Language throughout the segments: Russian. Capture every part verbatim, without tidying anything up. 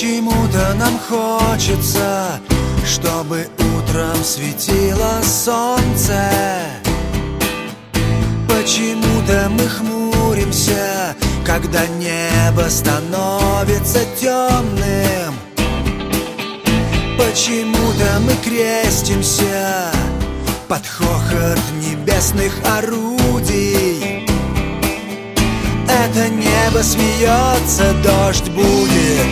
Почему-то нам хочется, чтобы утром светило солнце. Почему-то мы хмуримся, когда небо становится темным. Почему-то мы крестимся под хохот небесных орудий. Это небо смеется, дождь будет,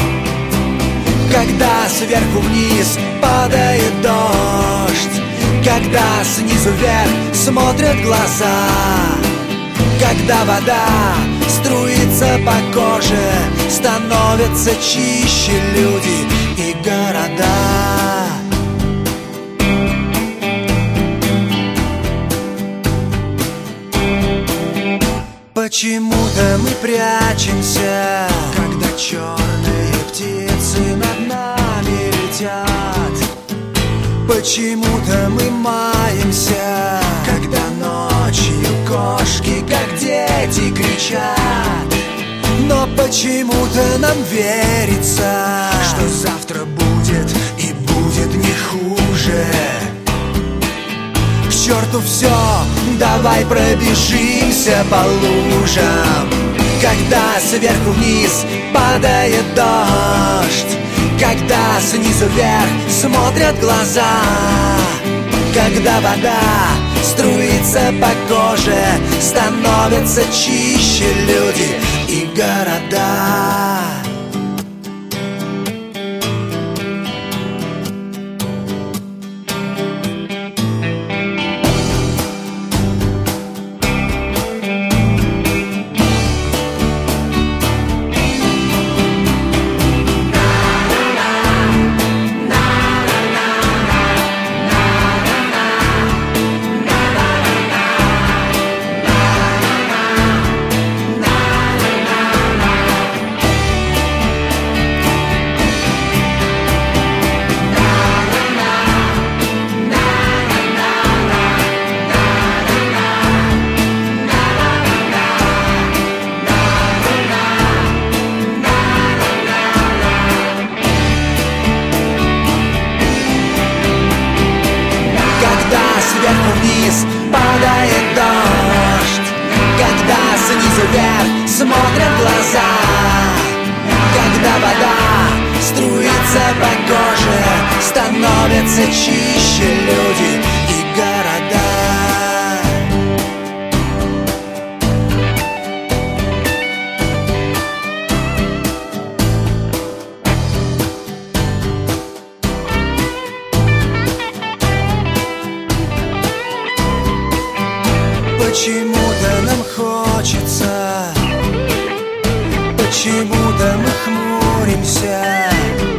когда сверху вниз падает дождь, когда снизу вверх смотрят глаза, когда вода струится по коже, становятся чище люди и города. Почему-то мы прячемся, когда черные птицы над нами летят. Почему-то мы маемся, когда ночью кошки, как дети, кричат. Но почему-то нам верится, что завтра будет и будет не хуже. К черту все, давай пробежимся по лужам, когда сверху вниз падает дождь, когда снизу вверх смотрят глаза, когда вода струится по коже, становятся чище люди и города. Сверху вниз падает дождь, когда снизу вверх смотрят глаза, когда вода струится по коже, становятся чище люди и города. Почему-то нам хочется, почему-то мы хмуримся,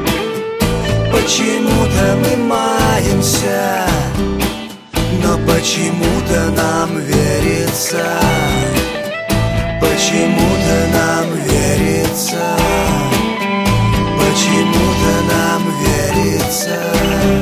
почему-то мы маемся, но почему-то нам верится, почему-то нам верится, почему-то нам верится.